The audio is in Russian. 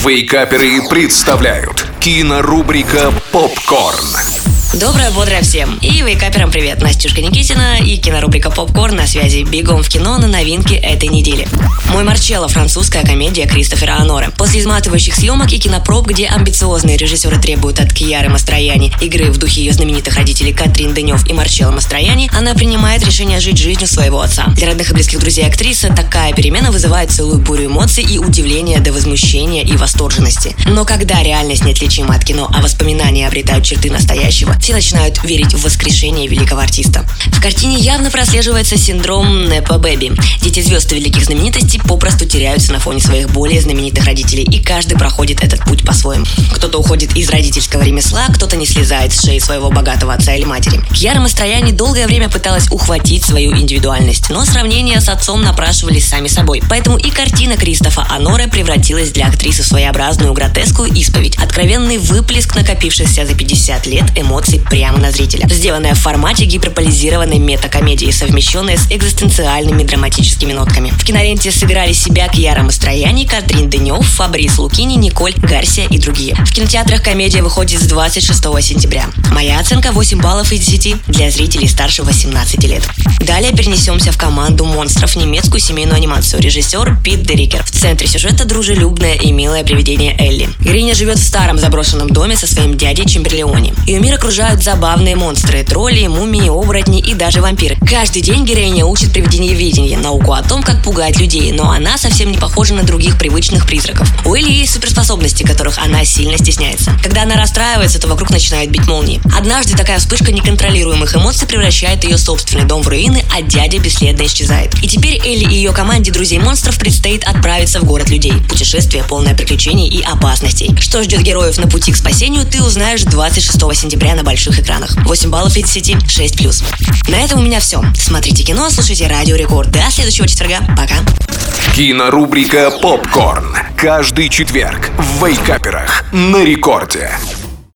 Вейкаперы представляют кинорубрика «Попкорн». Доброе, бодрое всем. И вейкаперам привет. Настюшка Никитина и кинорубрика «Попкорн» на связи. Бегом в кино на новинки этой недели. «Мой Марчелло» — французская комедия Кристофера Аноре. После изматывающих съемок и кинопроб, где амбициозные режиссеры требуют от Кьяры Мастроянни игры в духе ее знаменитых родителей Катрин Денев и Марчелло Мастроянни, она принимает решение жить жизнью своего отца. Для родных и близких друзей актрисы такая перемена вызывает целую бурю эмоций и удивления до возмущения и восторженности. Но когда реальность неотличима от кино, а воспоминания обретают черты настоящего, все начинают верить в воскрешение великого артиста. В картине явно прослеживается синдром Непо Бэби. Дети звезд и великих знаменитостей попросту теряются на фоне своих более знаменитых родителей, и каждый проходит этот путь по-своему. Кто-то уходит из родительского ремесла, кто-то не слезает с шеи своего богатого отца или матери. Кьяра Мастроянни долгое время пыталась ухватить свою индивидуальность, но сравнения с отцом напрашивались сами собой. Поэтому и картина Кристофа Аноре превратилась для актрисы в своеобразную гротескую исповедь, откровенный выплеск накопившихся за 50 лет эмоций прямо на зрителя, сделанная в формате гиперполизированной метакомедии, совмещенной с экзистенциальными драматическими нотками. В киноленте сыграли себя Кьяра Мастроянни, Катрин Денев, Фабрис Лукини, Николь Гарсия и другие. В кинотеатрах комедия выходит с 26 сентября. Моя оценка 8 баллов из 10 для зрителей старше 18 лет. Далее перенесемся в команду монстров, немецкую семейную анимацию. Режиссер Пит Дерикер. В центре сюжета дружелюбное и милое привидение Элли. Героиня живет в старом заброшенном доме со своим дядей Чемберлеоне. Ее мир окружают забавные монстры, тролли, мумии, оборотни и даже вампиры. Каждый день героиня учит привидениеведение, науку о том, как пугать людей, но она совсем не похожа на других привычных призраков. У Элли есть суперспособности, которых она сильно стесняется. Когда она расстраивается, то вокруг начинают бить молнии. Однажды такая вспышка неконтролируемых эмоций превращает ее собственный дом в руины, а дядя бесследно исчезает. И теперь Элли и ее команде друзей-монстров предстоит отправиться в город людей. Путешествие, полное приключений и опасностей. Что ждет героев на пути к спасению, ты узнаешь 26 сентября на больших экранах. 8 баллов из 10, 6+. На этом у меня все. Смотрите кино, слушайте Радио Рекорд. До следующего четверга. Пока. Кинорубрика «Попкорн». Каждый четверг в Вейкаперах на Рекорде.